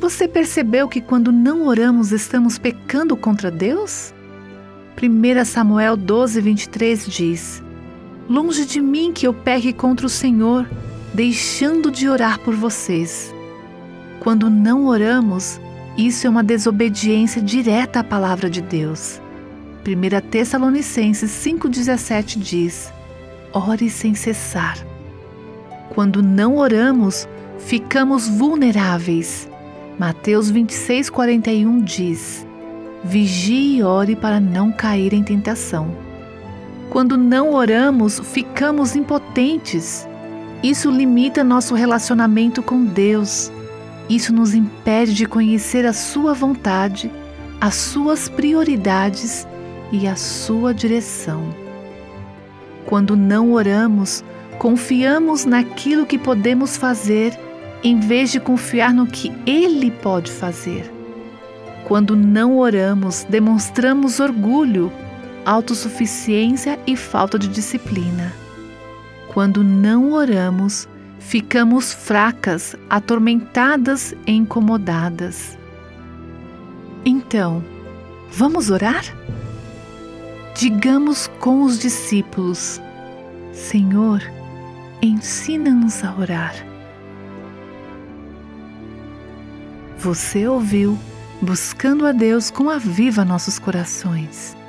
Você percebeu que quando não oramos estamos pecando contra Deus? 1 Samuel 12:23 diz: Longe de mim que eu peque contra o Senhor, deixando de orar por vocês. Quando não oramos, isso é uma desobediência direta à palavra de Deus. 1 Tessalonicenses 5,17 diz: Ore sem cessar. Quando não oramos, ficamos vulneráveis. Mateus 26:41 diz: Vigie e ore para não cair em tentação. Quando não oramos, ficamos impotentes. Isso limita nosso relacionamento com Deus. Isso nos impede de conhecer a sua vontade, as suas prioridades e a sua direção. Quando não oramos, confiamos naquilo que podemos fazer, em vez de confiar no que Ele pode fazer. Quando não oramos, demonstramos orgulho, autossuficiência e falta de disciplina. Quando não oramos, ficamos fracas, atormentadas e incomodadas. Então, vamos orar? Digamos com os discípulos: Senhor, ensina-nos a orar. Você ouviu Buscando a Deus com Aviva Nossos Corações.